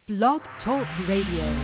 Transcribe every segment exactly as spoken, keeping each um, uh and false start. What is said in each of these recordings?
Blog Talk Radio.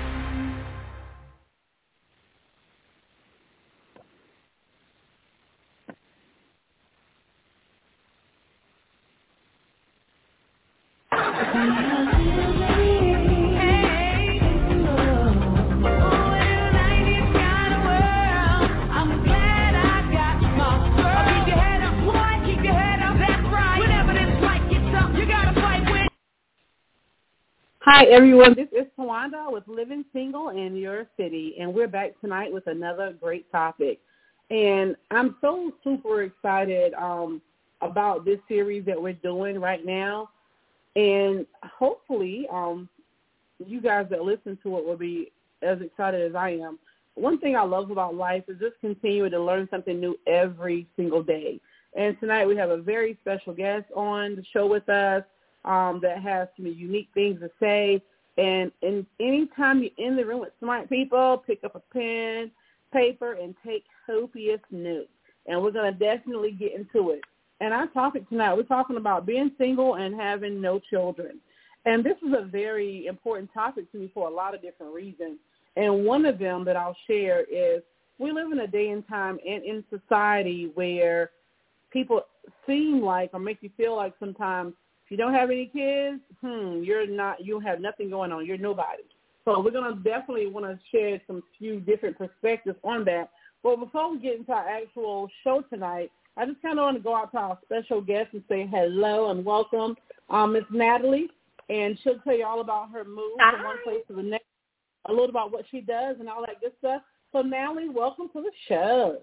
Hi, everyone. This is Tawanda with Living Single in Your City, and we're back tonight with another great topic. And I'm so super excited um, about this series that we're doing right now. And hopefully um, you guys that listen to it will be as excited as I am. One thing I love about life is just continuing to learn something new every single day. And tonight we have a very special guest on the show with us. Um, that has some unique things to say. And, and anytime you're in the room with smart people, pick up a pen, paper, and take copious notes. And we're going to definitely get into it. And our topic tonight, we're talking about being single and having no children. And this is a very important topic to me for a lot of different reasons. And one of them that I'll share is we live in a day and time and in society where people seem like or make you feel like sometimes you don't have any kids, hmm, you're not, you have nothing going on. You're nobody. So we're going to definitely want to share some few different perspectives on that. But before we get into our actual show tonight, I just kind of want to go out to our special guest and say hello and welcome, um, Miss Natalie. And she'll tell you all about her move Hi. from one place to the next, a little about what she does and all that good stuff. So Natalie, welcome to the show.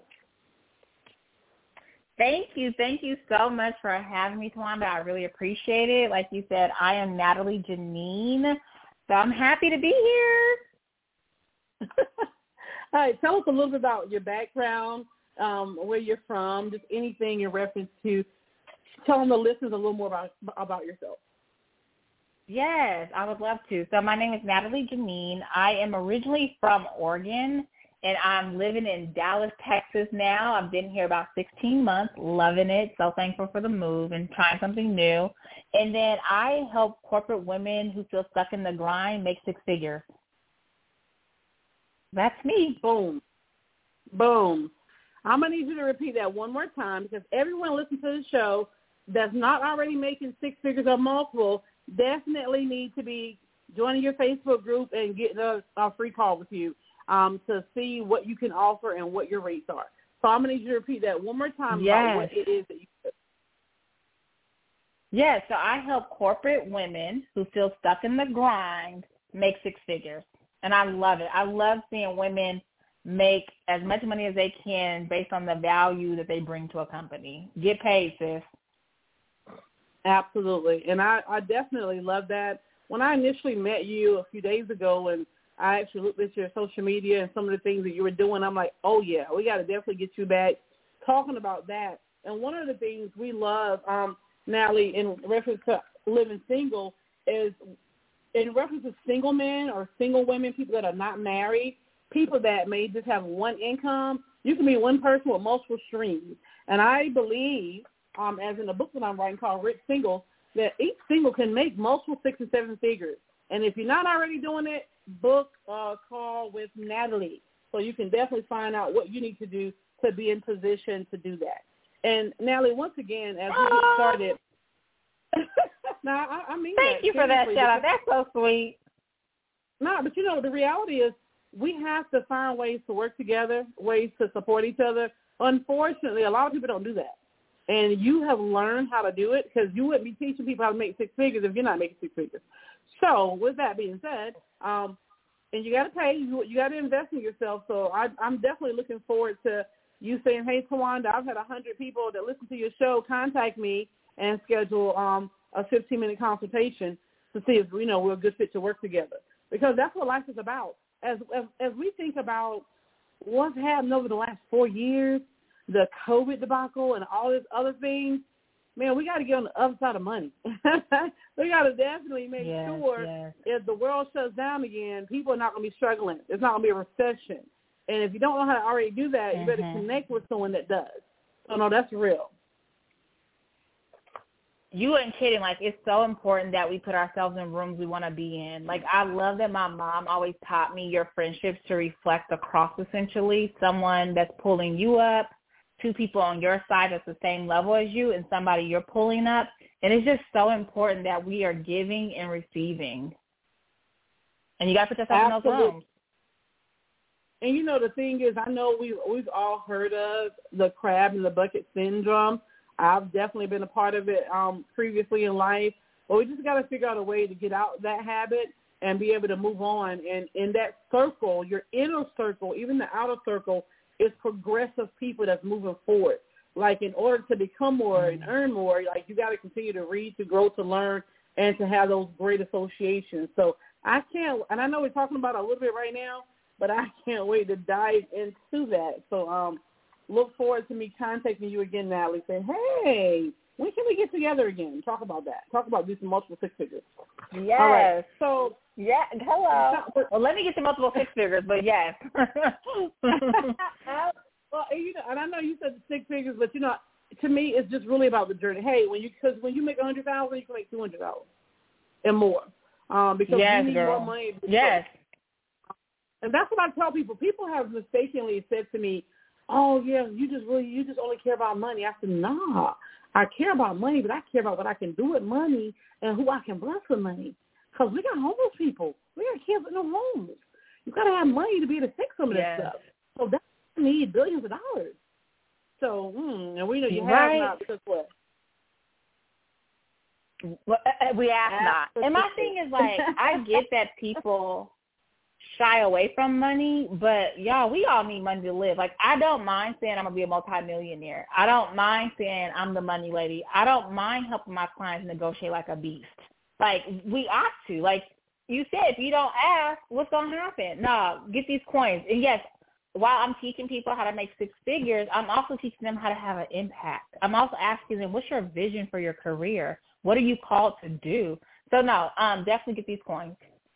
Thank you. Thank you so much for having me, Tawanda. I really appreciate it. Like you said, I am Natalie Janine, so I'm happy to be here. All right. Tell us a little bit about your background, um, where you're from, just anything in reference to telling the listeners a little more about, about yourself. Yes, I would love to. So my name is Natalie Janine. I am originally from Oregon, and I'm living in Dallas, Texas now. I've been here about sixteen months, loving it. So thankful for the move and trying something new. And then I help corporate women who feel stuck in the grind make six figures. That's me. Boom. Boom. I'm going to need you to repeat that one more time because everyone listening to the show that's not already making six figures or multiple definitely need to be joining your Facebook group and getting a, a free call with you. Um, to see what you can offer and what your rates are. So I'm going to need you to repeat that one more time yes. about what it is that you do. Yes, so I help corporate women who feel stuck in the grind make six figures. And I love it. I love seeing women make as much money as they can based on the value that they bring to a company. Get paid, sis. Absolutely. And I, I definitely love that. When I initially met you a few days ago and I actually looked at your social media and some of the things that you were doing. I'm like, oh, yeah, we got to definitely get you back talking about that. And one of the things we love, um, Natalie, in reference to living single is in reference to single men or single women, people that are not married, people that may just have one income. You can be one person with multiple streams. And I believe, um, as in the book that I'm writing called Rich Single, that each single can make multiple six and seven figures. And if you're not already doing it, book a call with Natalie so you can definitely find out what you need to do to be in position to do that. And Natalie, once again, as we get started, now I, I mean, thank you for that shout out. That's so sweet. No, but you know the reality is we have to find ways to work together, ways to support each other. Unfortunately, a lot of people don't do that, and you have learned how to do it because you wouldn't be teaching people how to make six figures if you're not making six figures. So with that being said, um, and you got to pay, you, you got to invest in yourself. So I, I'm definitely looking forward to you saying, hey, Tawanda, I've had one hundred people that listen to your show contact me and schedule um, a fifteen-minute consultation to see if, you know, we're a good fit to work together. Because that's what life is about. As, as, as we think about what's happened over the last four years, the COVID debacle and all these other things, man, we got to get on the other side of money. We got to definitely make yes, sure yes. if the world shuts down again, people are not going to be struggling. It's not going to be a recession. And if you don't know how to already do that, you better Mm-hmm. connect with someone that does. So, no, that's real. you ain't kidding. Like, it's so important that we put ourselves in rooms we want to be in. Like, I love that my mom always taught me your friendships to reflect across, essentially, someone that's pulling you up, two people on your side that's the same level as you, and somebody you're pulling up. And it's just so important that we are giving and receiving. And you got to put yourself Absolutely. in those rooms. And, you know, the thing is, I know we've, we've all heard of the crab in the bucket syndrome. I've definitely been a part of it um, previously in life. But we just got to figure out a way to get out of that habit and be able to move on. And in that circle, your inner circle, even the outer circle, is progressive people that's moving forward. Like, in order to become more and earn more, like, you got to continue to read, to grow, to learn, and to have those great associations. So I can't, and I know we're talking about it a little bit right now, but I can't wait to dive into that. So um, look forward to me contacting you again, Natalie, saying, hey, when can we get together again? Talk about that. Talk about these multiple six figures. Yes. All right. So, yeah, hello. Well, let me get to multiple six figures, but yes. Well, you know, and I know you said the six figures, but, you know, to me, it's just really about the journey. Hey, when you, because when you make a hundred thousand, you can make two hundred dollars and more, um, because yes, you need girl. more money. Yes. And that's what I tell people. People have mistakenly said to me, oh, yeah, you just really, you just only care about money. I said, nah, I care about money, but I care about what I can do with money and who I can bless with money. Because we got homeless people. We got kids with no homes. You got to have money to be able to fix some of yes. that stuff. So that's need billions of dollars. So, mm, and we know you right. have not, because what? Well, we ask Absolutely. not. And my thing is, like, I get that people shy away from money, but y'all, we all need money to live. Like, I don't mind saying I'm going to be a multimillionaire. I don't mind saying I'm the money lady. I don't mind helping my clients negotiate like a beast. Like, we ought to. Like you said, if you don't ask, what's going to happen? No, get these coins. And yes, while I'm teaching people how to make six figures, I'm also teaching them how to have an impact. I'm also asking them, what's your vision for your career? What are you called to do? So, no, um, definitely get these coins.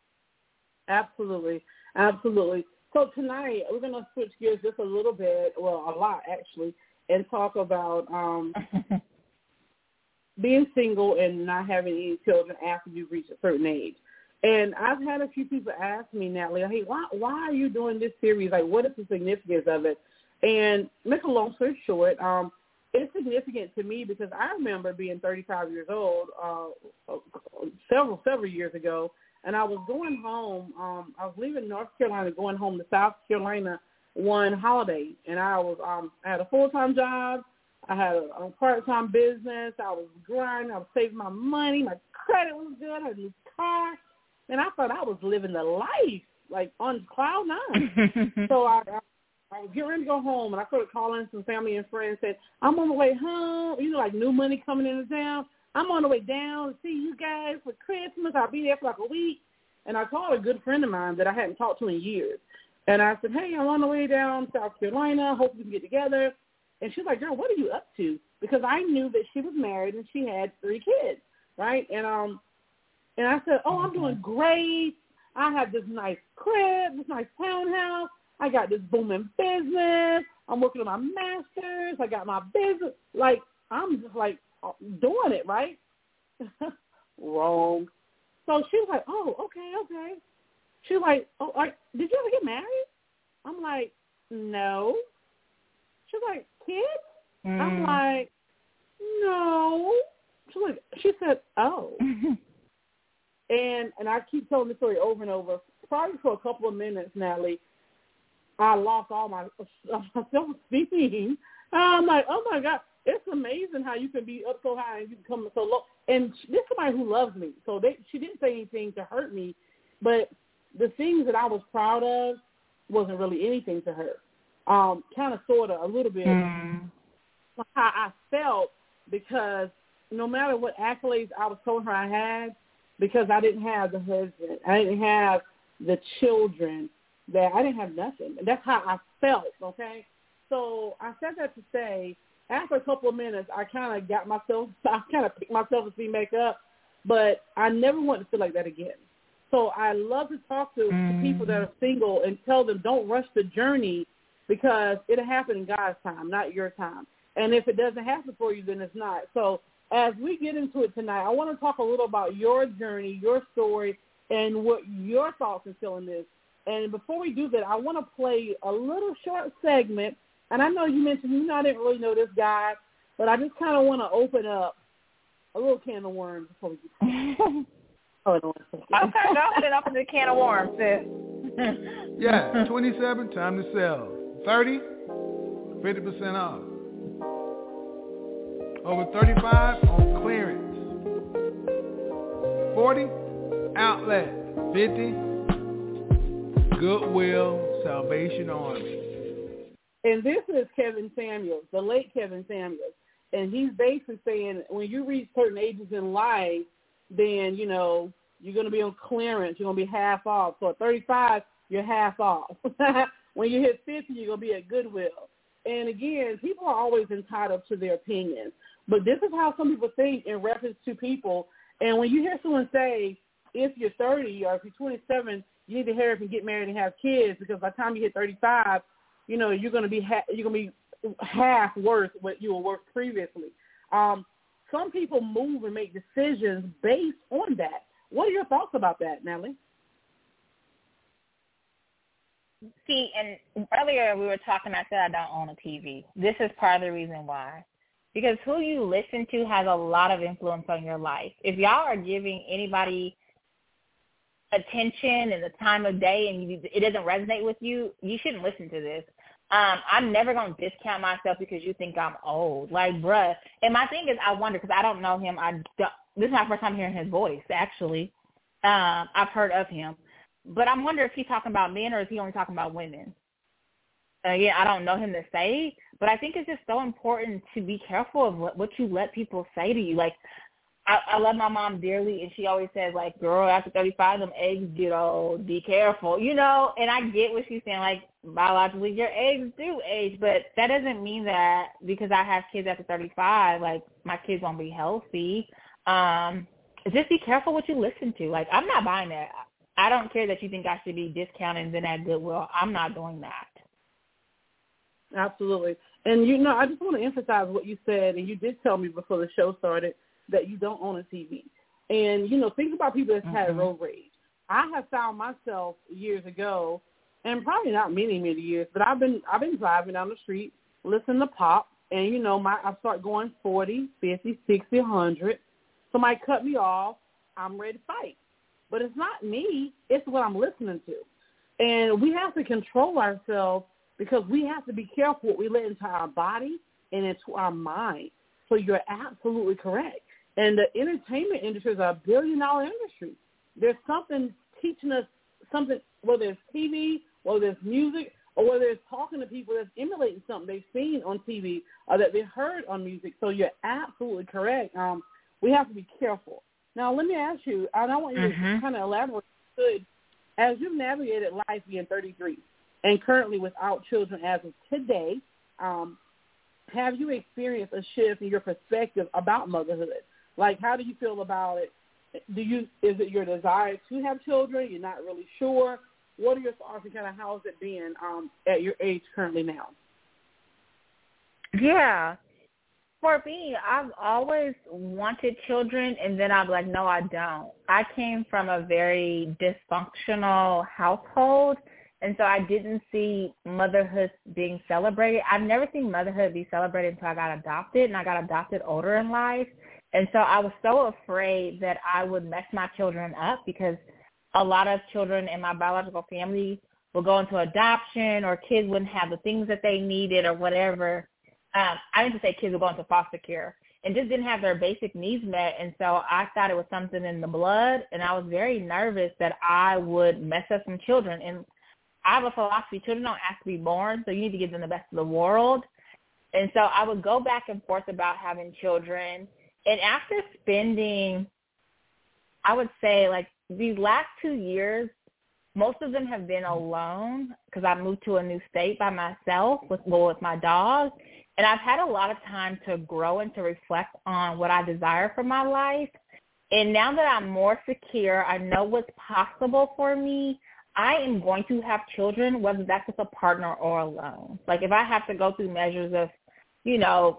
Absolutely. Absolutely. So tonight we're going to switch gears just a little bit, well, a lot actually, and talk about um, being single and not having any children after you reach a certain age. And I've had a few people ask me, Natalie, hey, why why are you doing this series? Like, what is the significance of it? And make a long story short, um, it's significant to me because I remember being thirty-five years old uh, several, several years ago, and I was going home. Um, I was leaving North Carolina, going home to South Carolina one holiday, and I was um, I had a full-time job. I had a, a part-time business. I was grinding. I was saving my money. My credit was good. I had a new car. And I thought I was living the life, like on cloud nine. so I, I, I was getting ready to go home, and I started calling some family and friends, said, I'm on the way home, you know, like new money coming into town. I'm on the way down to see you guys for Christmas. I'll be there for like a week. And I called a good friend of mine that I hadn't talked to in years. And I said, hey, I'm on the way down to South Carolina. Hope we can get together. And she's like, girl, what are you up to? Because I knew that she was married and she had three kids, right? And um. And I said, oh, I'm doing great. I have this nice crib, this nice townhouse. I got this booming business. I'm working on my master's. I got my business. Like, I'm just, like, doing it, right? Wrong. So she was like, oh, okay, okay. She was like, oh, like, did you ever get married? I'm like, no. She's like, kids? Mm. I'm like, no. She's like, she said, oh. And and I keep telling the story over and over. Probably for a couple of minutes, Natalie, I lost all my, my self-esteem. I'm like, oh, my God. It's amazing how you can be up so high and you can come so low. And this is somebody who loves me. So they, she didn't say anything to hurt me. But the things that I was proud of wasn't really anything to her. Um, kind of, sort of, a little bit mm. how I felt, because no matter what accolades I was telling her I had, because I didn't have the husband, I didn't have the children, that I didn't have nothing. And that's how I felt, okay? So I said that to say, after a couple of minutes, I kind of got myself, I kind of picked myself to back up, but I never want to feel like that again. So I love to talk to, mm. to people that are single and tell them don't rush the journey, because it'll happen in God's time, not your time. And if it doesn't happen for you, then it's not. So as we get into it tonight, I want to talk a little about your journey, your story, and what your thoughts and feeling is. And before we do that, I want to play a little short segment. And I know you mentioned, you know, I didn't really know this guy, but I just kind of want to open up a little can of worms before we get started. Oh, no, okay, go ahead and open the can of worms, sis. Yeah, twenty-seven, time to sell. thirty, fifty percent off. Over thirty-five on clearance. forty, outlet. fifty, Goodwill, Salvation Army. And this is Kevin Samuels, the late Kevin Samuels. And he's basically saying when you reach certain ages in life, then, you know, you're going to be on clearance. You're going to be half off. So at thirty-five, you're half off. When you hit fifty, you're going to be at Goodwill. And, again, people are always entitled to their opinions. But this is how some people think in reference to people. And when you hear someone say, if you're thirty or if you're twenty-seven, you need to hurry up and get married and have kids because by the time you hit thirty-five, you know, you're going to be ha- you're going to be half worth what you were worth previously. Um, some people move and make decisions based on that. What are your thoughts about that, Natalie? See, and earlier we were talking, I said I don't own a T V. This is part of the reason why. Because who you listen to has a lot of influence on your life. If y'all are giving anybody attention and the time of day and you, it doesn't resonate with you, you shouldn't listen to this. Um, I'm never going to discount myself because you think I'm old. Like, bruh. And my thing is I wonder because I don't know him. I don't, this is my first time hearing his voice, actually. Um, I've heard of him. But I'm wondering if he's talking about men or is he only talking about women? Again, I don't know him to say, but I think it's just so important to be careful of what, what you let people say to you. Like, I, I love my mom dearly, and she always says, like, girl, after thirty-five, them eggs get old. Be careful, you know. And I get what she's saying. Like, biologically, your eggs do age, but that doesn't mean that because I have kids after thirty-five, like, my kids won't be healthy. Um, just be careful what you listen to. Like, I'm not buying that. I don't care that you think I should be discounting then at Goodwill. I'm not doing that. Absolutely. And, you know, I just want to emphasize what you said, and you did tell me before the show started that you don't own a T V. And, you know, think about people that's mm-hmm. had road rage. I have found myself years ago, and probably not many, many years, but I've been I've been driving down the street, listening to pop, and, you know, my I start going forty, fifty, sixty, one hundred. Somebody cut me off. I'm ready to fight. But it's not me. It's what I'm listening to. And we have to control ourselves because we have to be careful what we let into our body and into our mind. So you're absolutely correct. And the entertainment industry is a billion-dollar industry. There's something teaching us something, whether it's T V, whether it's music, or whether it's talking to people that's emulating something they've seen on T V or that they heard on music. So you're absolutely correct. Um, we have to be careful. Now, let me ask you, and I want you mm-hmm. to kind of elaborate, as you've navigated life being thirty-three and currently without children as of today, um, have you experienced a shift in your perspective about motherhood? Like, how do you feel about it? Do you is it your desire to have children? You're not really sure. What are your thoughts and kind of how is it being um, at your age currently now? Yeah. For me, I've always wanted children, and then I'm like, no, I don't. I came from a very dysfunctional household, and so I didn't see motherhood being celebrated. I've never seen motherhood be celebrated until I got adopted, and I got adopted older in life. And so I was so afraid that I would mess my children up because a lot of children in my biological family would go into adoption or kids wouldn't have the things that they needed or whatever. Um, I didn't say kids would go into foster care and just didn't have their basic needs met. And so I thought it was something in the blood, and I was very nervous that I would mess up some children. And I have a philosophy, children don't ask to be born, so you need to give them the best of the world. And so I would go back and forth about having children. And after spending, I would say, like, these last two years, most of them have been alone because I moved to a new state by myself with, well, with my dog. And I've had a lot of time to grow and to reflect on what I desire for my life. And now that I'm more secure, I know what's possible for me, I am going to have children, whether that's with a partner or alone. Like if I have to go through measures of, you know,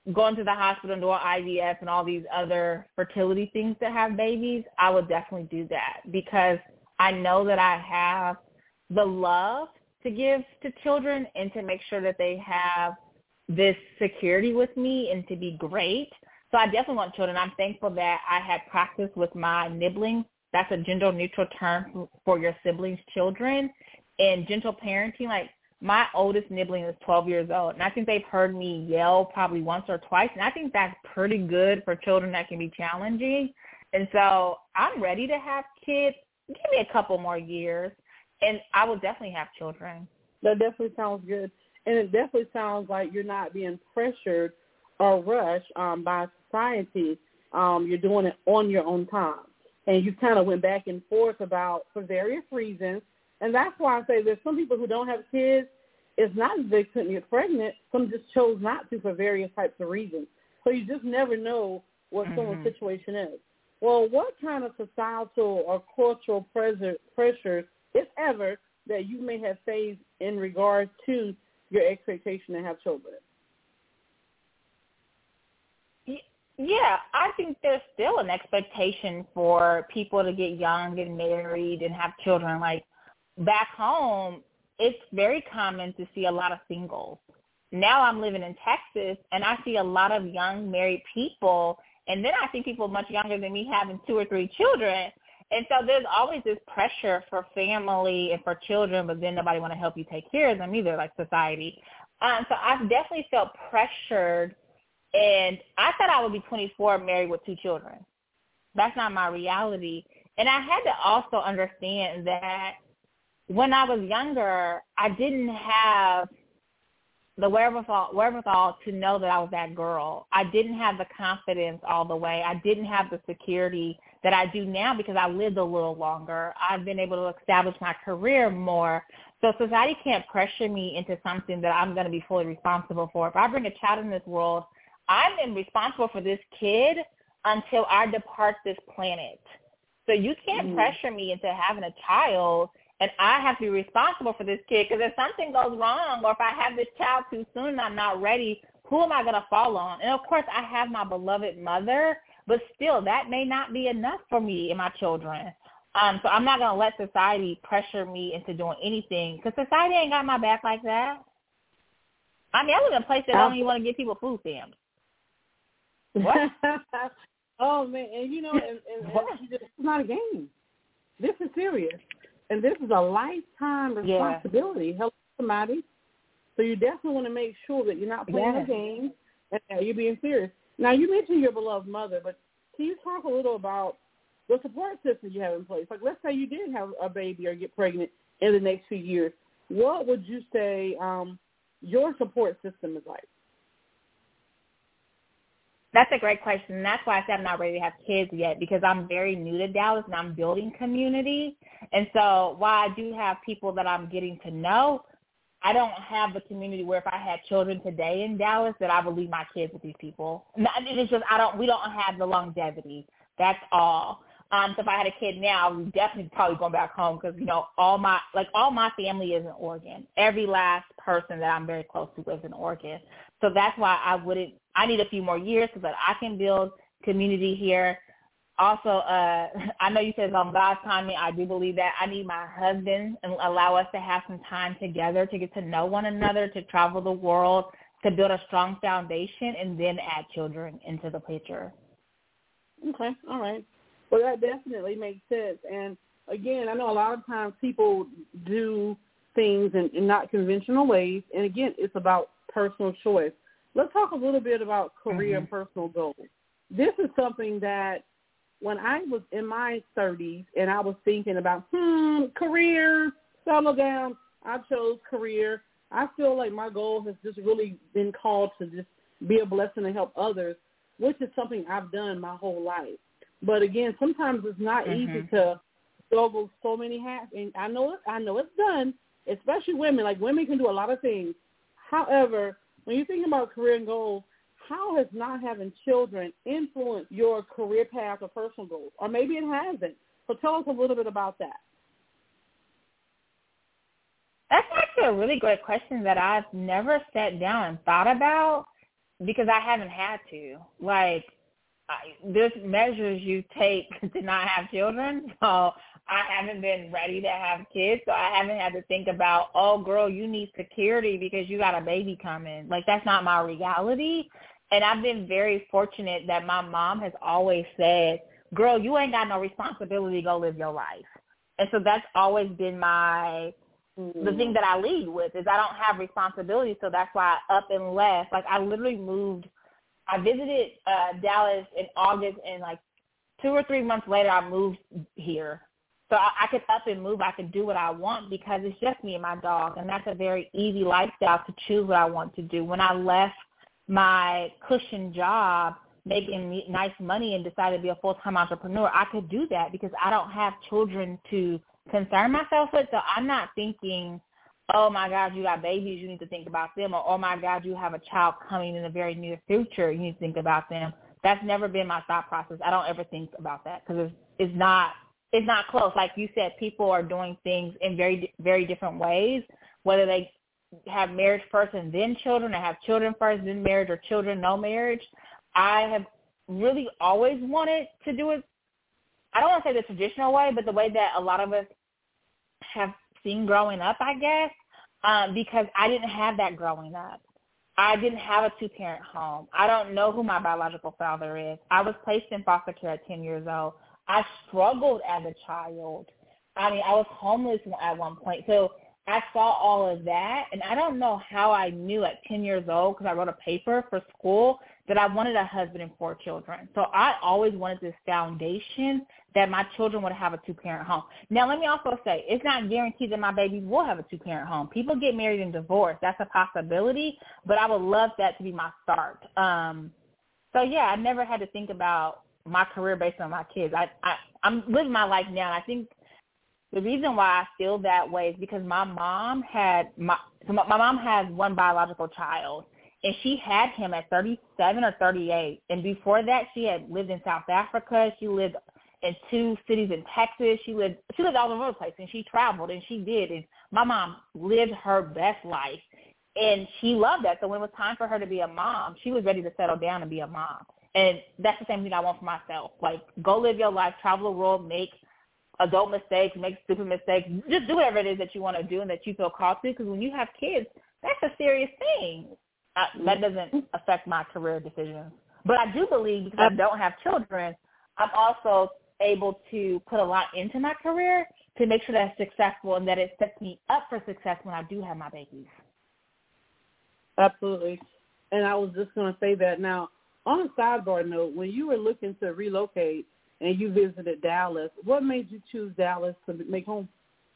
going to the hospital and doing I V F and all these other fertility things to have babies, I would definitely do that because I know that I have the love to give to children and to make sure that they have this security with me and to be great. So I definitely want children. I'm thankful that I had practice with my nibbling. That's a gender-neutral term for your siblings' children. And gentle parenting, like my oldest nibbling is twelve years old, and I think they've heard me yell probably once or twice, and I think that's pretty good for children that can be challenging. And so I'm ready to have kids. Give me a couple more years, and I will definitely have children. That definitely sounds good, and it definitely sounds like you're not being pressured or rushed um, by society. Um, you're doing it on your own time, and you kind of went back and forth about for various reasons. And that's why I say there's some people who don't have kids. It's not that they couldn't get pregnant. Some just chose not to for various types of reasons. So you just never know what mm-hmm. someone's situation is. Well, what kind of societal or cultural pressure, pressures, if ever, that you may have faced in regard to your expectation to have children? Yeah, I think there's still an expectation for people to get young and married and have children. Like, back home, it's very common to see a lot of singles. Now I'm living in Texas, and I see a lot of young married people, and then I see people much younger than me having two or three children. And so there's always this pressure for family and for children, but then nobody want to help you take care of them either, like society. Um, so I've definitely felt pressured, and I thought I would be twenty-four married with two children. That's not my reality. And I had to also understand that when I was younger, I didn't have the wherewithal, wherewithal to know that I was that girl. I didn't have the confidence all the way. I didn't have the security that I do now because I lived a little longer. I've been able to establish my career more. So society can't pressure me into something that I'm going to be fully responsible for. If I bring a child in this world, I'm responsible for this kid until I depart this planet. So you can't mm. pressure me into having a child, and I have to be responsible for this kid, because if something goes wrong or if I have this child too soon and I'm not ready, who am I going to fall on? And, of course, I have my beloved mother, but still that may not be enough for me and my children. Um, so I'm not going to let society pressure me into doing anything, because society ain't got my back like that. I mean, I live in a place that don't even want to give people food stamps. What? Oh, man, and, you know, and, and, and it's not a game. This is serious. And this is a lifetime responsibility. Yeah. Help somebody. So you definitely want to make sure that you're not playing yeah. a game and that you're being serious. Now, you mentioned your beloved mother, but can you talk a little about the support system you have in place? Like, let's say you did have a baby or get pregnant in the next few years. What would you say um, your support system is like? That's a great question. And that's why I said I'm not ready to have kids yet, because I'm very new to Dallas and I'm building community. And so while I do have people that I'm getting to know, I don't have the community where if I had children today in Dallas that I would leave my kids with these people. It's just I don't. We don't have the longevity. That's all. Um, so if I had a kid now, I would definitely probably go back home, because you know all my like all my family is in Oregon. Every last person that I'm very close to lives in Oregon. So that's why I wouldn't. I need a few more years so that I can build community here. Also, uh, I know you said on God's timing. I do believe that. I need my husband and allow us to have some time together to get to know one another, to travel the world, to build a strong foundation, and then add children into the picture. Okay, all right. Well, that definitely makes sense. And, again, I know a lot of times people do things in, in not conventional ways. And, again, it's about personal choice. Let's talk a little bit about career mm-hmm. and personal goals. This is something that when I was in my thirties and I was thinking about, hmm, career, settle down, I chose career. I feel like my goal has just really been called to just be a blessing and help others, which is something I've done my whole life. But, again, sometimes it's not mm-hmm. easy to juggle so many hats. And I know, it, I know it's done, especially women. Like, women can do a lot of things. However, when you think about career and goals, how has not having children influenced your career path or personal goals? Or maybe it hasn't. So tell us a little bit about that. That's actually a really great question that I've never sat down and thought about. because I haven't had to. Like, I, there's measures you take to not have children, so I haven't been ready to have kids, so I haven't had to think about, oh, girl, you need security because you got a baby coming. Like, that's not my reality. And I've been very fortunate that my mom has always said, girl, you ain't got no responsibility, go live your life. And so that's always been my mm-hmm. the thing that I lead with is I don't have responsibility, so that's why I up and left. Like, I literally moved. I visited uh, Dallas in August, and, like, two or three months later, I moved here. So I, I could up and move. I could do what I want because it's just me and my dog, and that's a very easy lifestyle to choose what I want to do. When I left my cushion job, making nice money, and decided to be a full-time entrepreneur, I could do that because I don't have children to concern myself with. So I'm not thinking, oh, my God, you got babies, you need to think about them, or, oh, my God, you have a child coming in the very near future, you need to think about them. That's never been my thought process. I don't ever think about that because it's, it's not it's not close. Like you said, people are doing things in very, very different ways, whether they have marriage first and then children, or have children first, then marriage, or children, no marriage. I have really always wanted to do it. I don't want to say the traditional way, but the way that a lot of us have seen growing up, I guess, um, because I didn't have that growing up. I didn't have a two-parent home. I don't know who my biological father is. I was placed in foster care at ten years old. I struggled as a child. I mean, I was homeless at one point. So I saw all of that, and I don't know how I knew at ten years old, because I wrote a paper for school, that I wanted a husband and four children. So I always wanted this foundation that my children would have a two-parent home. Now, let me also say, it's not guaranteed that my babies will have a two-parent home. People get married and divorced. That's a possibility, but I would love that to be my start. Um, so, yeah, I never had to think about my career based on my kids. I, I, I'm living my life now, and I think the reason why I feel that way is because my mom had my, so my, my mom has one biological child, and she had him at thirty-seven or thirty-eight. And before that, she had lived in South Africa. She lived in two cities in Texas. She lived she lived all over the place, and she traveled, and she did. And my mom lived her best life, and she loved that. So when it was time for her to be a mom, she was ready to settle down and be a mom. And that's the same thing I want for myself. Like, go live your life, travel the world, make adult mistakes, make stupid mistakes. Just do whatever it is that you want to do and that you feel called to, because when you have kids, that's a serious thing. I, that doesn't affect my career decisions. But I do believe, because I don't have children, I'm also able to put a lot into my career to make sure that it's successful and that it sets me up for success when I do have my babies. Absolutely. And I was just going to say that now. On a sidebar note, when you were looking to relocate and you visited Dallas, what made you choose Dallas to make home?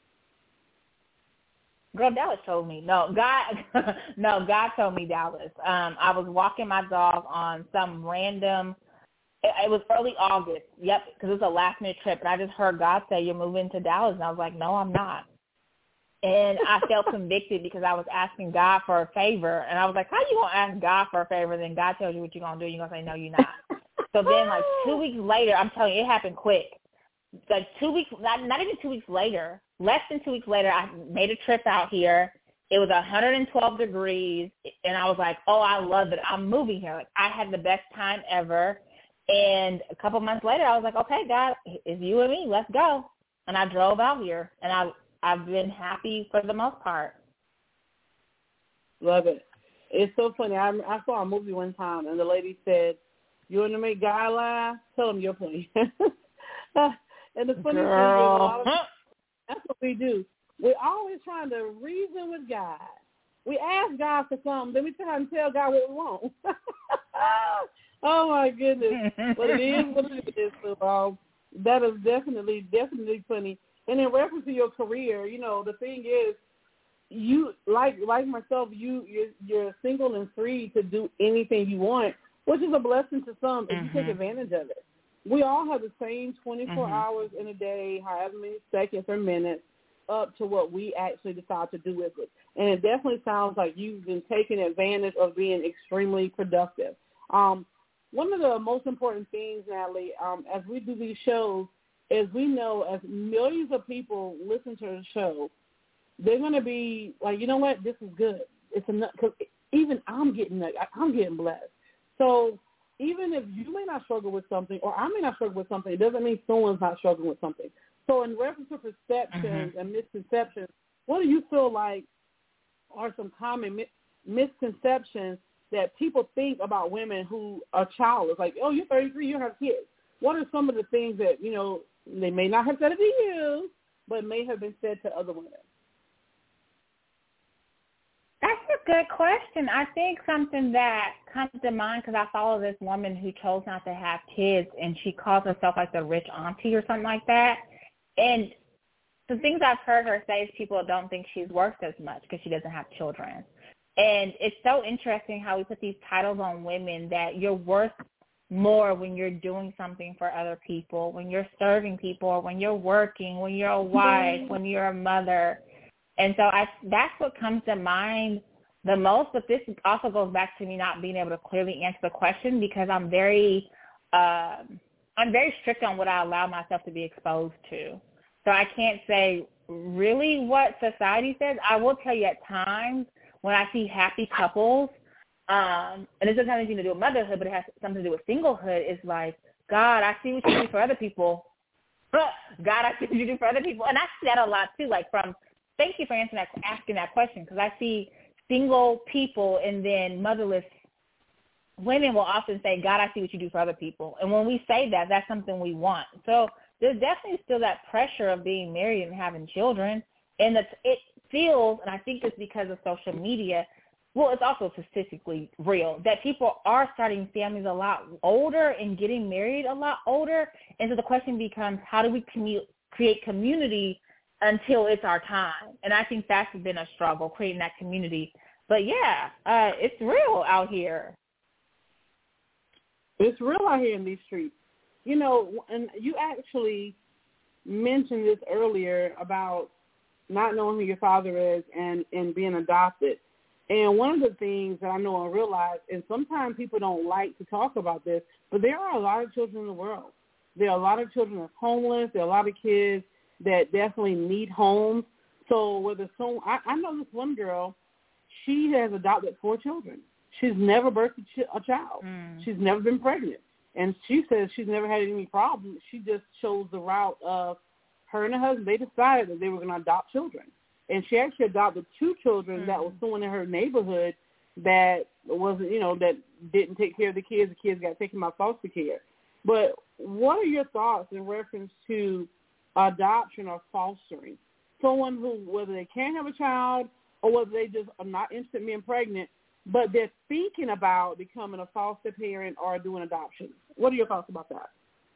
Girl, Dallas told me. No, God, no, God told me Dallas. Um, I was walking my dog on some random, it, it was early August, yep, because it was a last-minute trip, and I just heard God say, you're moving to Dallas, and I was like, no, I'm not. And I felt convicted because I was asking God for a favor, and I was like, how you going to ask God for a favor, then God tells you what you're going to do, you're going to say, no, you're not. So then, like, two weeks later, I'm telling you, it happened quick. Like, two weeks, not, not even two weeks later, less than two weeks later, I made a trip out here. It was one hundred twelve degrees, and I was like, oh, I love it. I'm moving here. Like, I had the best time ever. And a couple months later, I was like, okay, God, it's you and me. Let's go. And I drove out here, and I, I've been happy for the most part. Love it. It's so funny. I, I saw a movie one time, and the lady said, you want to make God laugh? Tell him your plan. And the funny Girl. thing is, a lot of, that's what we do. We're always trying to reason with God. We ask God for something, then we try and tell God what we want. Oh, my goodness. But it is what it is. So, um, that is definitely, definitely funny. And in reference to your career, you know, the thing is, you, like like myself, you, you're, you're single and free to do anything you want, which is a blessing to some if mm-hmm. you take advantage of it. We all have the same twenty-four mm-hmm. hours in a day, however many seconds or minutes, up to what we actually decide to do with it. And it definitely sounds like you've been taking advantage of being extremely productive. Um, one of the most important things, Natalie, um, as we do these shows, is we know as millions of people listen to the show, they're going to be like, you know what, this is good. It's enough. Cause even I'm getting I'm getting blessed. So even if you may not struggle with something, or I may not struggle with something, it doesn't mean someone's not struggling with something. So in reference to perceptions mm-hmm. and misconceptions, what do you feel like are some common mi- misconceptions that people think about women who are childless? Like, oh, you're thirty-three, you have kids. What are some of the things that, you know, they may not have said it to you, but may have been said to other women? That's a good question. I think something that comes to mind, because I follow this woman who chose not to have kids, and she calls herself like the rich auntie or something like that. And the things I've heard her say is people don't think she's worth as much because she doesn't have children. And it's so interesting how we put these titles on women that you're worth more when you're doing something for other people, when you're serving people, when you're working, when you're a wife, when you're a mother. And so I, that's what comes to mind the most. But this also goes back to me not being able to clearly answer the question because I'm very, uh, I'm very strict on what I allow myself to be exposed to. So I can't say really what society says. I will tell you at times when I see happy couples, um, and it doesn't have anything to do with motherhood, but it has something to do with singlehood, it's like, God, I see what you do for other people. God, I see what you do for other people. And I see that a lot too, like from, thank you for answering that, asking that question, because I see single people and then motherless women will often say, God, I see what you do for other people. And when we say that, that's something we want. So there's definitely still that pressure of being married and having children. And it's, it feels, and I think it's because of social media, well, it's also statistically real, that people are starting families a lot older and getting married a lot older. And so the question becomes, how do we commu- create community until it's our time? And I think that's been a struggle, creating that community. But, yeah, uh, it's real out here. It's real out here in these streets. You know, and you actually mentioned this earlier about not knowing who your father is and, and being adopted. And one of the things that I know and realize, and sometimes people don't like to talk about this, but there are a lot of children in the world. There are a lot of children that's homeless. There are a lot of kids that definitely need homes. So whether some, I, I know this one girl, she has adopted four children. She's never birthed a, ch- a child. Mm. She's never been pregnant. And she says she's never had any problems. She just chose the route of her and her husband. They decided that they were going to adopt children. And she actually adopted two children mm. that was someone in her neighborhood that wasn't, you know, that didn't take care of the kids. The kids got taken by foster care. But what are your thoughts in reference to adoption or fostering? Someone who, whether they can't have a child or whether they just are not interested in being pregnant, but they're thinking about becoming a foster parent or doing adoption. What are your thoughts about that?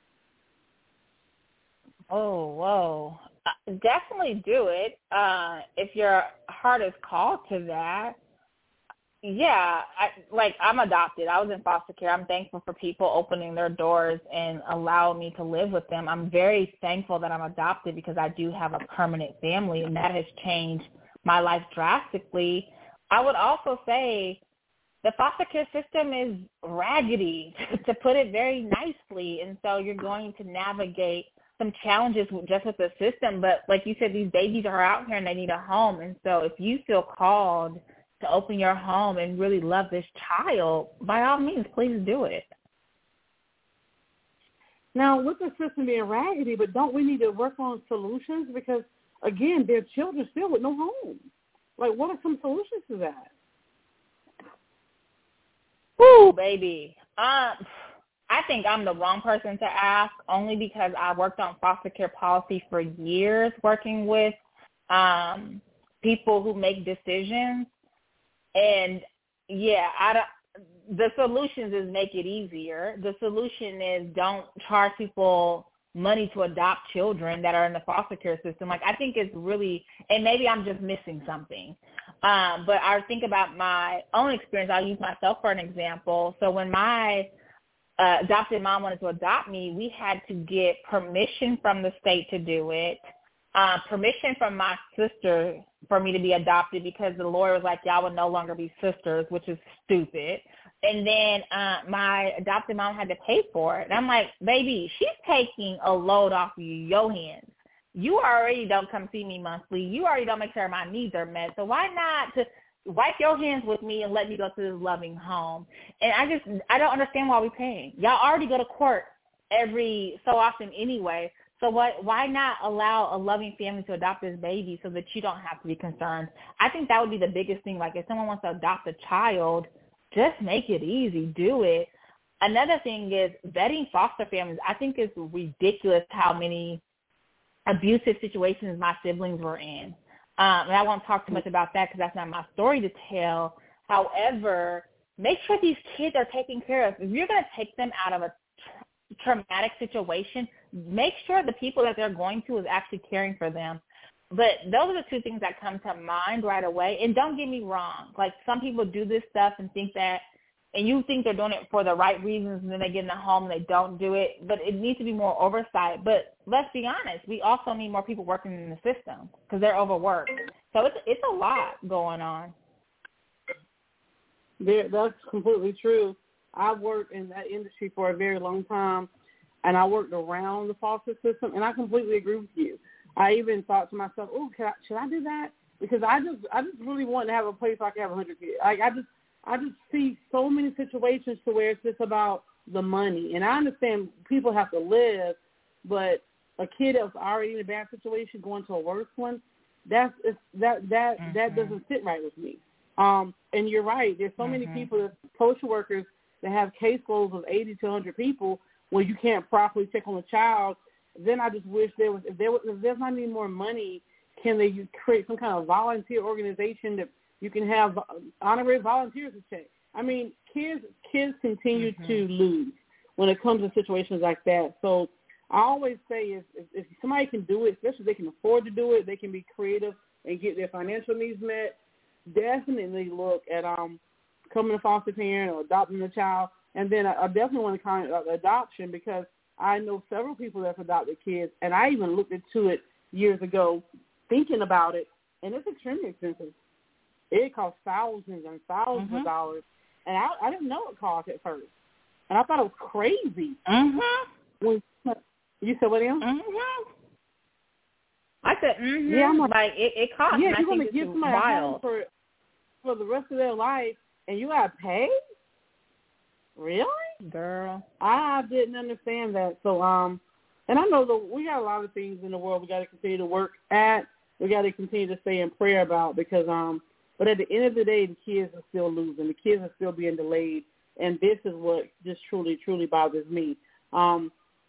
Oh, whoa. Uh, definitely do it. Uh, if your heart is called to that, yeah, I, like I'm adopted. I was in foster care. I'm thankful for people opening their doors and allowing me to live with them. I'm very thankful that I'm adopted because I do have a permanent family, and that has changed my life drastically. I would also say the foster care system is raggedy, to put it very nicely, and so you're going to navigate some challenges with, just with the system. But like you said, these babies are out here and they need a home, and so if you feel called to open your home and really love this child, by all means, please do it. Now, with the system being raggedy, but don't we need to work on solutions? Because, again, there are children still with no home. Like, what are some solutions to that? Ooh, baby. Um, I think I'm the wrong person to ask, only because I worked on foster care policy for years, working with um, people who make decisions. And, yeah, I don't, the solutions is make it easier. The solution is don't charge people money to adopt children that are in the foster care system. Like, I think it's really, and maybe I'm just missing something. Um, but I think about my own experience. I'll use myself for an example. So when my uh, adopted mom wanted to adopt me, we had to get permission from the state to do it, uh, permission from my sister for me to be adopted, because the lawyer was like, y'all would no longer be sisters, which is stupid. And then uh, my adopted mom had to pay for it. And I'm like, baby, she's taking a load off of your hands. You already don't come see me monthly. You already don't make sure my needs are met. So why not to wipe your hands with me and let me go to this loving home. And I just, I don't understand why we're paying. Y'all already go to court every so often anyway. So what, why not allow a loving family to adopt this baby so that you don't have to be concerned? I think that would be the biggest thing. Like if someone wants to adopt a child, just make it easy. Do it. Another thing is vetting foster families. I think it's ridiculous how many abusive situations my siblings were in. Um, and I won't talk too much about that because that's not my story to tell. However, make sure these kids are taken care of. If you're going to take them out of a tra- traumatic situation, make sure the people that they're going to is actually caring for them. But those are the two things that come to mind right away. And don't get me wrong. Like some people do this stuff and think that, and you think they're doing it for the right reasons, and then they get in the home and they don't do it. But it needs to be more oversight. But let's be honest, we also need more people working in the system because they're overworked. So it's it's a lot going on. There, that's completely true. I've worked in that industry for a very long time, and I worked around the foster system, and I completely agree with you. I even thought to myself, "Oh, can I, should I do that?" Because I just I just really want to have a place where I can have a hundred kids. Like I just. I just see so many situations to where it's just about the money. And I understand people have to live, but a kid that's already in a bad situation going to a worse one, that's it's, that that mm-hmm. that doesn't sit right with me. Um, and you're right. There's so mm-hmm. many people, social workers, that have caseloads of eighty to one hundred people where you can't properly check on a child. Then I just wish there was if there was if there's not any more money, can they create some kind of volunteer organization that you can have honorary volunteers to check. I mean, kids kids continue mm-hmm. to lose when it comes to situations like that. So I always say if, if, if somebody can do it, especially if they can afford to do it, they can be creative and get their financial needs met, definitely look at um becoming a foster parent or adopting a child. And then I, I definitely want to comment about adoption because I know several people that have adopted kids, and I even looked into it years ago thinking about it, and it's extremely expensive. It costs thousands and thousands mm-hmm. of dollars, and I, I didn't know it cost at first, and I thought it was crazy. Mm-hmm. When you said what else? Mm-hmm. I said, mm-hmm. Yeah, I'm like, like it, it costs. Yeah, and you're I going to give somebody wild. a home for for the rest of their life, and you got to pay. Really, girl? I didn't understand that. So, um, and I know that we got a lot of things in the world we got to continue to work at. We got to continue to stay in prayer about because um. But at the end of the day, the kids are still losing. The kids are still being delayed, and this is what just truly, truly bothers me. Um,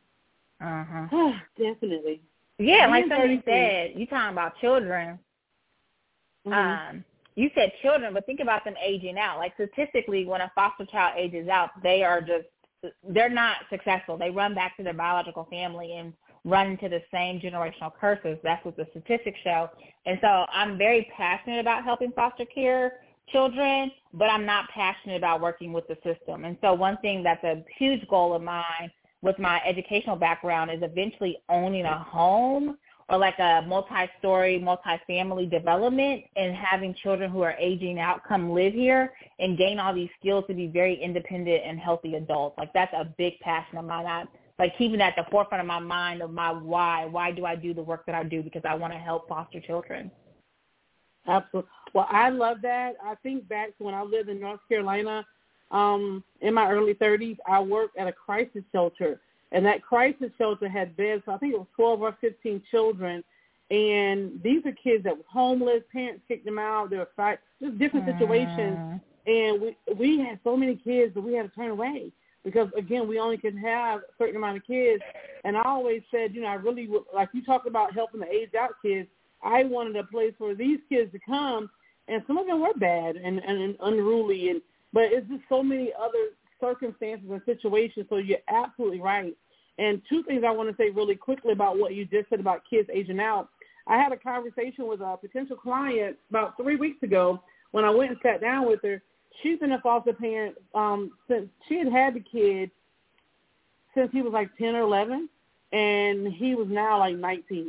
uh-huh. Definitely. Yeah, like somebody said, you talking about children. Mm-hmm. Um, you said children, but think about them aging out. Like statistically, when a foster child ages out, they are just they're not successful. They run back to their biological family and run into the same generational curses. That's what the statistics show. And so I'm very passionate about helping foster care children, but I'm not passionate about working with the system. And so one thing that's a huge goal of mine with my educational background is eventually owning a home or like a multi-story, multi-family development and having children who are aging out come live here and gain all these skills to be very independent and healthy adults. Like that's a big passion of mine. I, like keeping at the forefront of my mind of my why. Why do I do the work that I do? Because I want to help foster children. Absolutely. Well, I love that. I think back to when I lived in North Carolina um, in my early thirties, I worked at a crisis shelter. And that crisis shelter had beds, so I think it was twelve or fifteen children. And these are kids that were homeless. Parents kicked them out. They were fight, just different situations. And we we had so many kids that we had to turn away. Because, again, we only can have a certain amount of kids. And I always said, you know, I really, would, like you talked about helping the aged-out kids, I wanted a place for these kids to come, and some of them were bad and, and, and unruly. And But it's just so many other circumstances and situations, so you're absolutely right. And two things I want to say really quickly about what you just said about kids aging out. I had a conversation with a potential client about three weeks ago when I went and sat down with her. She's been a foster parent um, since she had had the kid since he was like ten or eleven, and he was now like nineteen.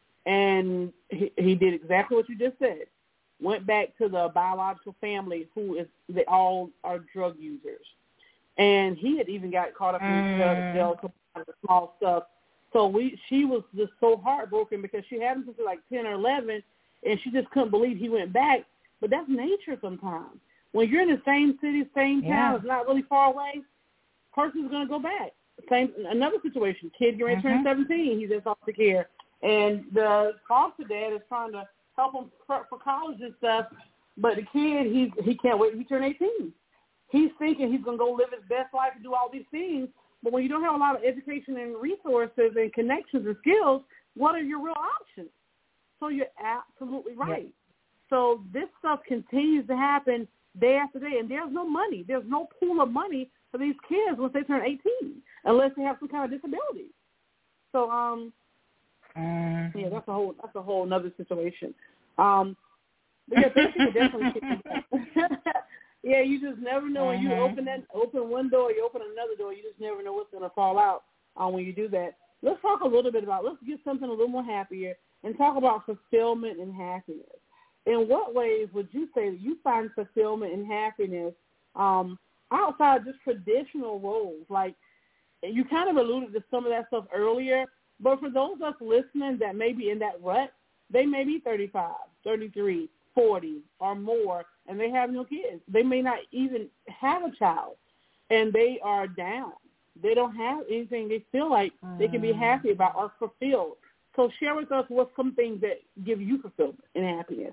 And he, he did exactly what you just said. Went back to the biological family who is they all are drug users. And he had even got caught up in mm. jail for small stuff. So we she was just so heartbroken because she had him since like ten or eleven, and she just couldn't believe he went back. but that's nature sometimes. When you're in the same city, same town, yeah. it's not really far away, person's going to go back. Same another situation, kid getting ready to turn seventeen, he's in foster care, and the foster dad is trying to help him prep for college and stuff, but the kid, he he can't wait. He turned eighteen. He's thinking he's going to go live his best life and do all these things, but when you don't have a lot of education and resources and connections and skills, what are your real options? So you're absolutely right. Yep. So this stuff continues to happen day after day, and there's no money. There's no pool of money for these kids once they turn eighteen, unless they have some kind of disability. So, um, uh, yeah, that's a whole that's a whole another situation. Um, but yeah, basically, definitely. Yeah, you just never know when you uh-huh. open that open one door, you open another door. You just never know what's going to fall out um, when you do that. Let's talk a little bit about. Let's get something a little more happier and talk about fulfillment and happiness. In what ways would you say that you find fulfillment and happiness um, outside just traditional roles? Like, you kind of alluded to some of that stuff earlier, but for those of us listening that may be in that rut, they may be thirty-five, thirty-three, forty or more, and they have no kids. They may not even have a child, and they are down. They don't have anything they feel like mm. they can be happy about or fulfilled. So share with us what's some things that give you fulfillment and happiness.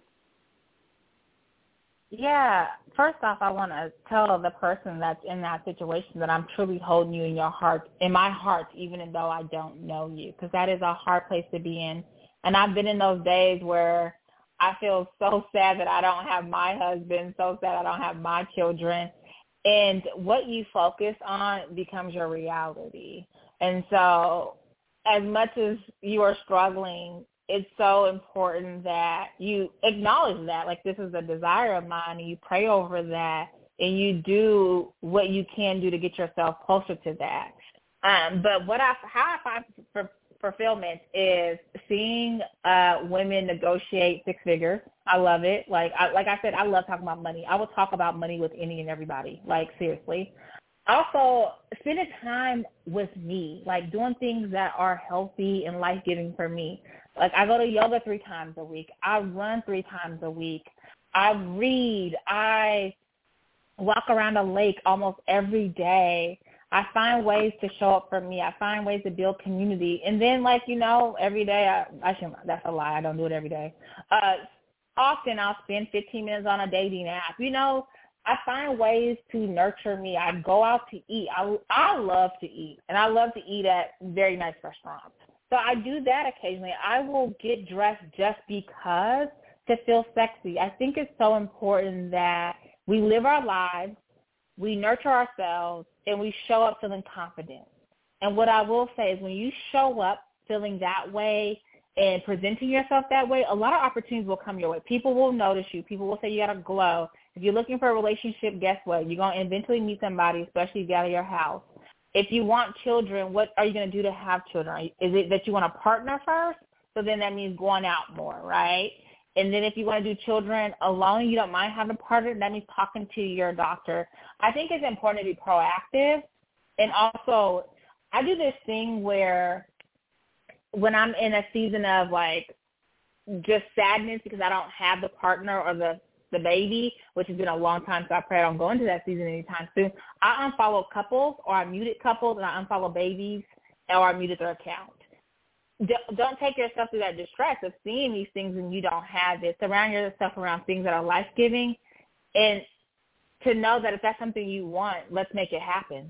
Yeah. First off, I want to tell the person that's in that situation that I'm truly holding you in your heart, in my heart, even though I don't know you, because that is a hard place to be in. And I've been in those days where I feel so sad that I don't have my husband, so sad I don't have my children. And what you focus on becomes your reality. And so as much as you are struggling, it's so important that you acknowledge that, like, this is a desire of mine, and you pray over that, and you do what you can do to get yourself closer to that. Um, but what I, how I find for, fulfillment is seeing uh, women negotiate six figures. I love it. Like, I, like I said, I love talking about money. I will talk about money with any and everybody, like, seriously. Also, spending time with me, like doing things that are healthy and life-giving for me. Like, I go to yoga three times a week. I run three times a week. I read. I walk around a lake almost every day. I find ways to show up for me. I find ways to build community. And then, like, you know, every day, I, I shouldn't, that's a lie. I don't do it every day. Uh, often I'll spend fifteen minutes on a dating app. You know, I find ways to nurture me. I go out to eat. I, I love to eat, and I love to eat at very nice restaurants. So I do that occasionally. I will get dressed just because to feel sexy. I think it's so important that we live our lives, we nurture ourselves, and we show up feeling confident. And what I will say is when you show up feeling that way and presenting yourself that way, a lot of opportunities will come your way. People will notice you. People will say you got a glow. If you're looking for a relationship, guess what? You're going to eventually meet somebody, especially if you get out of your house. If you want children, what are you going to do to have children? Is it that you want a partner first? So then that means going out more, right? And then if you want to do children alone, you don't mind having a partner, that means talking to your doctor. I think it's important to be proactive. And also, I do this thing where when I'm in a season of, like, just sadness because I don't have the partner or the the baby, which has been a long time, so I pray I don't go into that season anytime soon, I unfollow couples, or I muted couples, and I unfollow babies, or I muted their account. Don't take yourself through that distress of seeing these things and you don't have it. Surround yourself around things that are life-giving, and to know that if that's something you want, let's make it happen.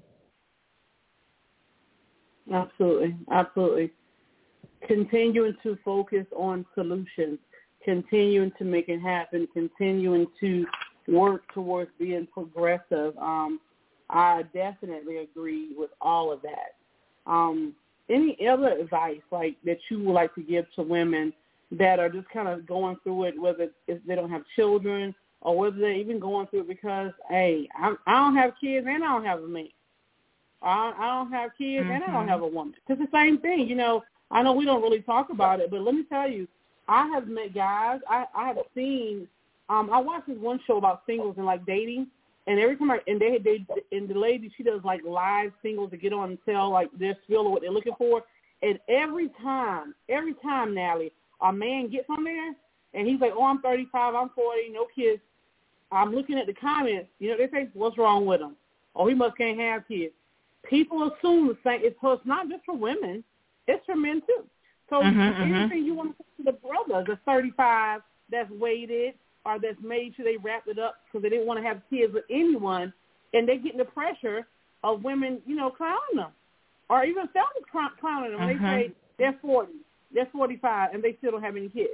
Absolutely, absolutely. Continuing to focus on solutions, continuing to make it happen, continuing to work towards being progressive. Um, I definitely agree with all of that. Um, any other advice like that you would like to give to women that are just kind of going through it, whether if they don't have children or whether they're even going through it because, hey, I, I don't have kids and I don't have a man. I, I don't have kids mm-hmm. and I don't have a woman. It's the same thing. You know, I know we don't really talk about it, but let me tell you, I have met guys. I, I have seen. Um, I watched this one show about singles and like dating, and every time I and they they and the lady she does like live singles to get on and tell like their spiel or what they're looking for, and every time, every time, Natalie, a man gets on there and he's like, oh, I'm thirty-five, I'm forty, no kids. I'm looking at the comments. You know, they say, what's wrong with him? Oh, he must can't have kids. People assume the same. It's, so it's not just for women. It's for men, too. So mm-hmm, anything mm-hmm. you want to say to the brothers, the thirty-five that's waited or that's made sure they wrapped it up because they didn't want to have kids with anyone, and they getting the pressure of women, you know, clowning them. Or even fellas clowning them. Mm-hmm. They say they're forty, they're forty-five, and they still don't have any kids.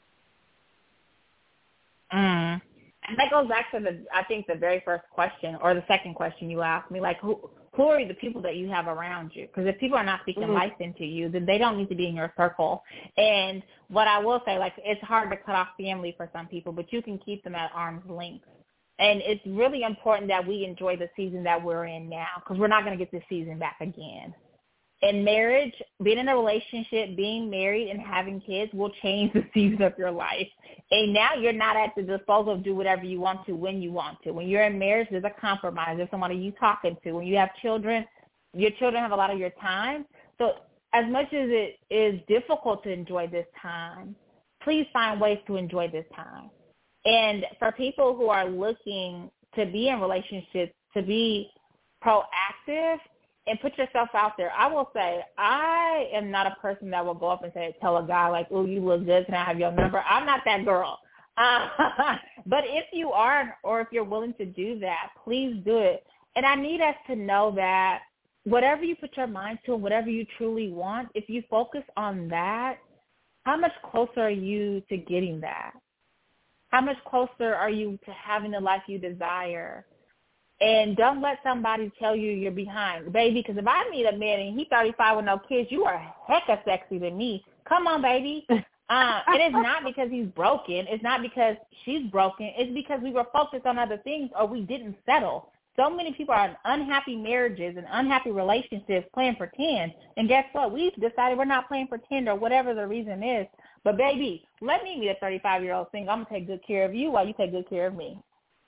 Mm. And that goes back to the, I think, the very first question or the second question you asked me, like, who who are the people that you have around you? Because if people are not speaking mm-hmm. life into you, then they don't need to be in your circle. And what I will say, like, it's hard to cut off family for some people, but you can keep them at arm's length. And it's really important that we enjoy the season that we're in now because we're not going to get this season back again. In marriage, being in a relationship, being married, and having kids will change the season of your life. And now you're not at the disposal of do whatever you want to when you want to. When you're in marriage, there's a compromise. There's somebody you talking to. When you have children, your children have a lot of your time. So as much as it is difficult to enjoy this time, please find ways to enjoy this time. And for people who are looking to be in relationships, to be proactive, and put yourself out there. I will say I am not a person that will go up and say, tell a guy like, oh, you look good, can I have your number? I'm not that girl. Uh, but if you are or if you're willing to do that, please do it. And I need us to know that whatever you put your mind to and whatever you truly want, if you focus on that, how much closer are you to getting that? How much closer are you to having the life you desire? And don't let somebody tell you you're behind, baby, because if I meet a man and he's thirty-five with no kids, you are hecka sexy to me. Come on, baby. Uh, it is not because he's broken. It's not because she's broken. It's because we were focused on other things or we didn't settle. So many people are in unhappy marriages and unhappy relationships playing pretend. And guess what? We've decided we're not playing pretend or whatever the reason is. But, baby, let me be a thirty-five-year-old single. I'm going to take good care of you while you take good care of me.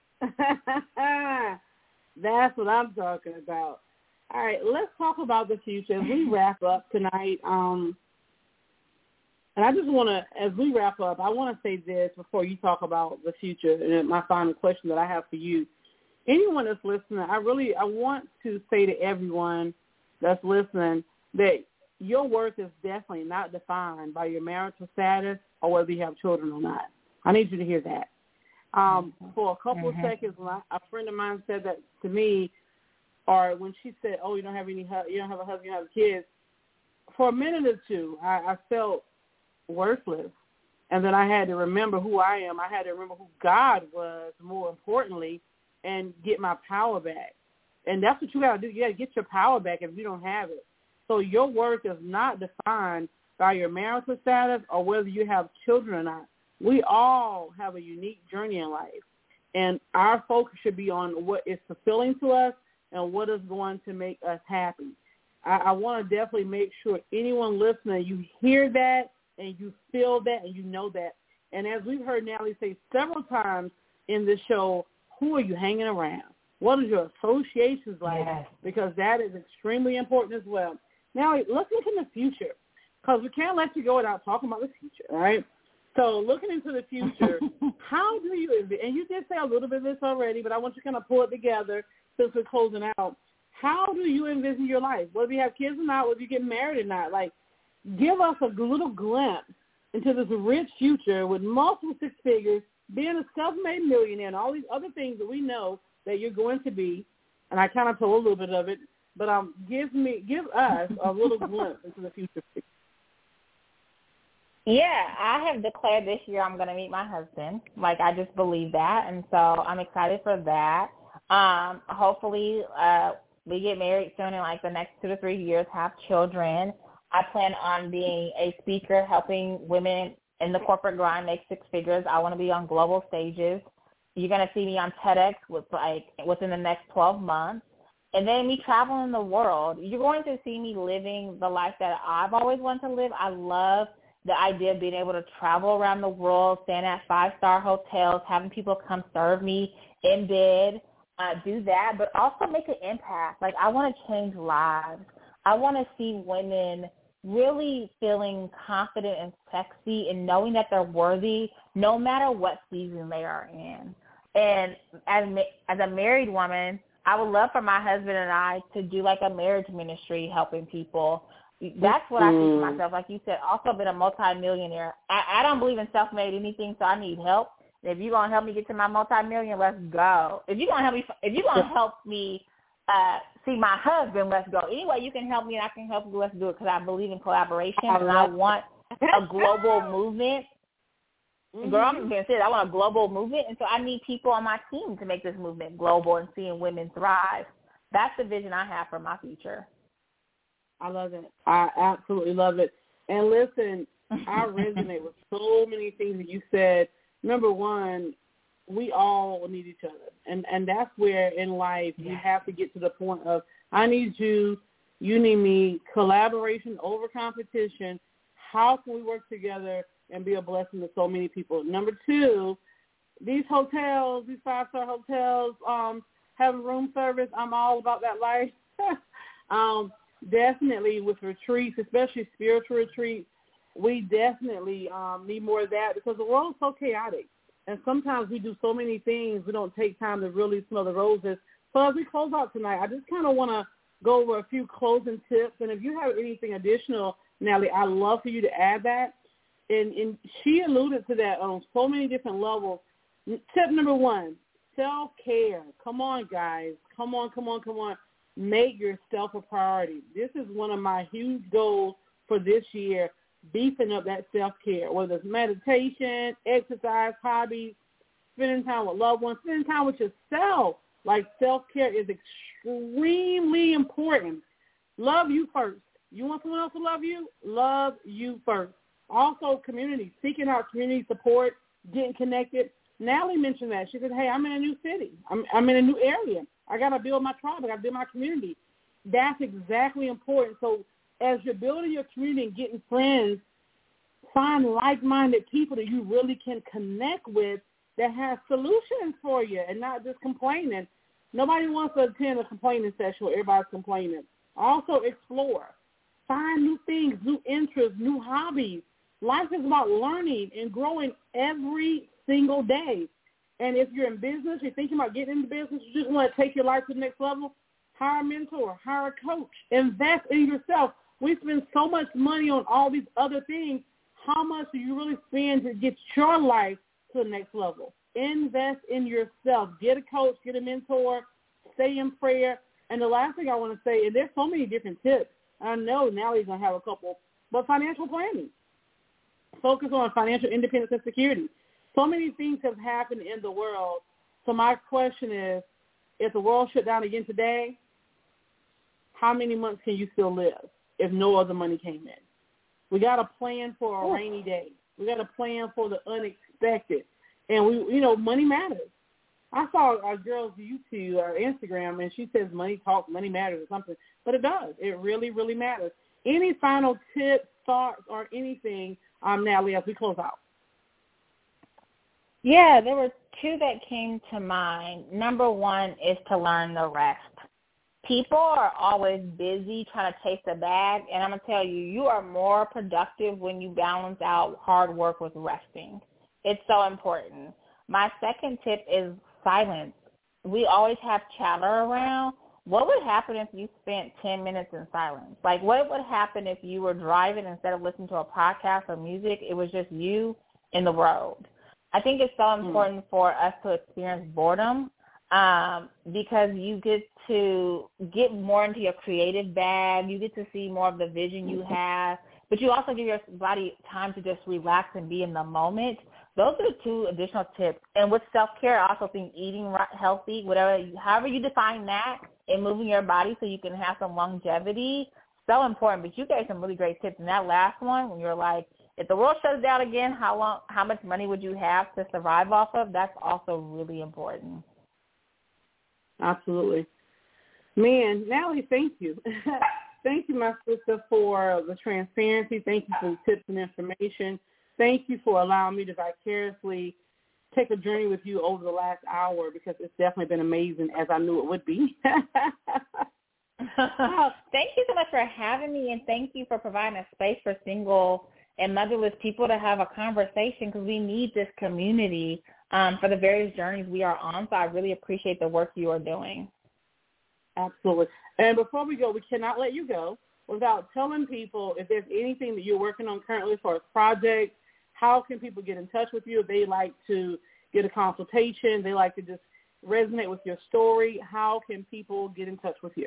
That's what I'm talking about. All right, let's talk about the future. As we wrap up tonight, um, and I just want to, as we wrap up, I want to say this before you talk about the future and my final question that I have for you. Anyone that's listening, I really, I want to say to everyone that's listening that your worth is definitely not defined by your marital status or whether you have children or not. I need you to hear that. Um, for a couple mm-hmm. of seconds, a friend of mine said that to me, or when she said, "Oh, you don't have any, you don't have a husband, you have kids." For a minute or two, I, I felt worthless, and then I had to remember who I am. I had to remember who God was, more importantly, and get my power back. And that's what you got to do. You got to get your power back if you don't have it. So your worth is not defined by your marital status or whether you have children or not. We all have a unique journey in life, and our focus should be on what is fulfilling to us and what is going to make us happy. I, I want to definitely make sure anyone listening, you hear that and you feel that and you know that. And as we've heard Natalie say several times in this show, who are you hanging around? What is your associations like? Yes. Because that is extremely important as well. Now, let's look in the future because we can't let you go without talking about the future, all right? So looking into the future, how do you, and you did say a little bit of this already, but I want you to kind of pull it together since we're closing out. How do you envision your life? Whether you have kids or not, whether you get married or not, like give us a little glimpse into this rich future with multiple six figures, being a self-made millionaire and all these other things that we know that you're going to be. And I kind of told a little bit of it, but um, give me, give us a little glimpse into the future. Yeah, I have declared this year I'm going to meet my husband. Like, I just believe that, and so I'm excited for that. Um, hopefully, uh, we get married soon in, like, the next two to three years, have children. I plan on being a speaker, helping women in the corporate grind make six figures. I want to be on global stages. You're going to see me on TEDx with, like, within the next twelve months. And then me traveling the world. You're going to see me living the life that I've always wanted to live. I love the idea of being able to travel around the world, staying at five-star hotels, having people come serve me in bed, uh, do that, but also make an impact. Like, I want to change lives. I want to see women really feeling confident and sexy and knowing that they're worthy no matter what season they are in. And as as a married woman, I would love for my husband and I to do like a marriage ministry helping people. That's what mm. I see for myself. Like you said, also been a multimillionaire. I, I don't believe in self-made anything, so I need help. If you're going to help me get to my multi-million, let's go. If you're going to help me, if you're going to help me uh, see my husband, let's go. Anyway, you can help me and I can help you, let's do it, because I believe in collaboration and I want a global movement. Mm-hmm. Girl, I'm being serious. I want a global movement, and so I need people on my team to make this movement global and seeing women thrive. That's the vision I have for my future. I love it. I absolutely love it. And listen, I resonate with so many things that you said. Number one, we all need each other. And and that's where in life yeah. you have to get to the point of I need you, you need me, collaboration over competition. How can we work together and be a blessing to so many people? Number two, these hotels, these five-star hotels, um, having room service, I'm all about that life. um, definitely with retreats, especially spiritual retreats, we definitely um, need more of that because the world's so chaotic. And sometimes we do so many things, we don't take time to really smell the roses. So as we close out tonight, I just kind of want to go over a few closing tips. And if you have anything additional, Natalie, I'd love for you to add that. And, and she alluded to that on so many different levels. Tip number one, self-care. Come on, guys. Come on, come on, come on. Make yourself a priority. This is one of my huge goals for this year, beefing up that self-care, whether it's meditation, exercise, hobbies, spending time with loved ones, spending time with yourself. Like self-care is extremely important. Love you first. You want someone else to love you? Love you first. Also, community, seeking out community support, getting connected. Natalie mentioned that. She said, hey, I'm in a new city. I'm, I'm in a new area. I got to build my tribe. I got to build my community. That's exactly important. So as you're building your community and getting friends, find like-minded people that you really can connect with that have solutions for you and not just complaining. Nobody wants to attend a complaining session where everybody's complaining. Also explore. Find new things, new interests, new hobbies. Life is about learning and growing every single day. And if you're in business, you're thinking about getting into business, you just want to take your life to the next level, hire a mentor, hire a coach, invest in yourself. We spend so much money on all these other things. How much do you really spend to get your life to the next level? Invest in yourself. Get a coach, get a mentor, stay in prayer. And the last thing I want to say, and there's so many different tips. I know Natalie's going to have a couple, but financial planning. Focus on financial independence and security. So many things have happened in the world. So my question is, if the world shut down again today, how many months can you still live if no other money came in? We got to plan for a rainy day. We got to plan for the unexpected. And, we, you know, money matters. I saw our girl's YouTube or Instagram, and she says money talks, money matters or something. But it does. It really, really matters. Any final tips, thoughts, or anything, um, Natalie, as we close out? Yeah, there were two that came to mind. Number one is to learn the rest. People are always busy trying to chase the bag, and I'm going to tell you, you are more productive when you balance out hard work with resting. It's so important. My second tip is silence. We always have chatter around. What would happen if you spent ten minutes in silence? Like, what would happen if you were driving instead of listening to a podcast or music, it was just you in the road? I think it's so important mm. for us to experience boredom um, because you get to get more into your creative bag. You get to see more of the vision you have, but you also give your body time to just relax and be in the moment. Those are the two additional tips. And with self-care, I also think eating right, healthy, whatever, however you define that, and moving your body so you can have some longevity, so important. But you gave some really great tips. And that last one, when you're like, if the world shuts down again, how long, how much money would you have to survive off of? That's also really important. Absolutely. Man, Natalie, thank you. Thank you, my sister, for the transparency. Thank you for the tips and information. Thank you for allowing me to vicariously take a journey with you over the last hour because it's definitely been amazing as I knew it would be. Oh, thank you so much for having me, and thank you for providing a space for single and motherless people to have a conversation, because we need this community um, for the various journeys we are on. So I really appreciate the work you are doing. Absolutely. And before we go, we cannot let you go without telling people if there's anything that you're working on currently for a project. How can people get in touch with you if they like to get a consultation, they like to just resonate with your story? How can people get in touch with you?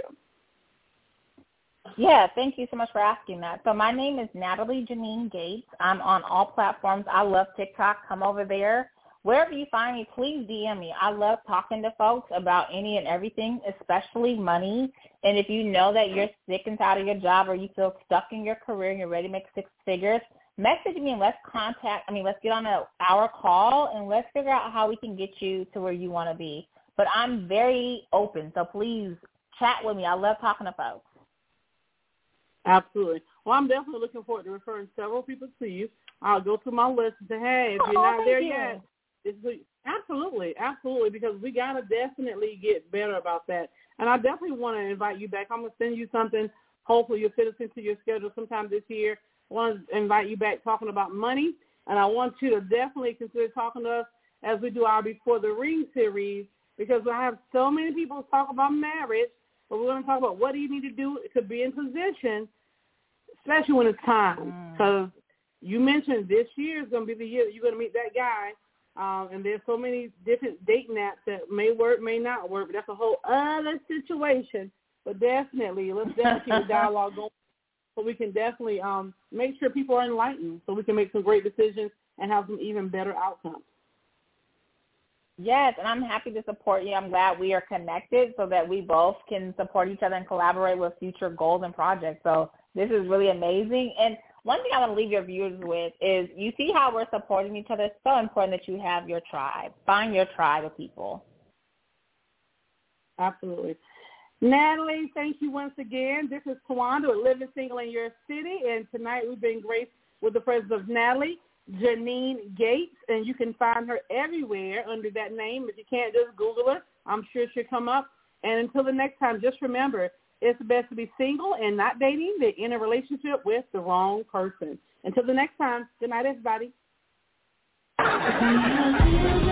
Yeah, thank you so much for asking that. So my name is Natalie Janine Gates. I'm on all platforms. I love TikTok. Come over there. Wherever you find me, please D M me. I love talking to folks about any and everything, especially money. And if you know that you're sick and tired of your job, or you feel stuck in your career and you're ready to make six figures, message me and let's contact, I mean, let's get on an hour call and let's figure out how we can get you to where you want to be. But I'm very open, so please chat with me. I love talking to folks. Absolutely. Well, I'm definitely looking forward to referring several people to you. I'll go through my list and say, hey, if you're oh, not there you. yet, it's good. Absolutely, absolutely, because we got to definitely get better about that. And I definitely want to invite you back. I'm going to send you something. Hopefully you'll fit us into your schedule sometime this year. I want to invite you back talking about money, and I want you to definitely consider talking to us as we do our Before the Ring series, because I have so many people talk about marriage, but we're going to talk about what do you need to do to be in position, especially when it's time. Because mm. you mentioned this year is going to be the year that you're going to meet that guy, um, and there's so many different dating apps that may work, may not work, but that's a whole other situation. But definitely, let's definitely keep the dialogue going so we can definitely um, make sure people are enlightened so we can make some great decisions and have some even better outcomes. Yes, and I'm happy to support you. I'm glad we are connected so that we both can support each other and collaborate with future goals and projects. So this is really amazing. And one thing I want to leave your viewers with is you see how we're supporting each other. It's so important that you have your tribe. Find your tribe of people. Absolutely. Natalie, thank you once again. This is Tawanda with Living Single in Your City, and tonight we've been graced with the presence of Natalie Janine Gates, and you can find her everywhere under that name. If you can't, just Google her. I'm sure she'll come up. And until the next time, just remember, it's best to be single and not dating than in a relationship with the wrong person. Until the next time, good night, everybody.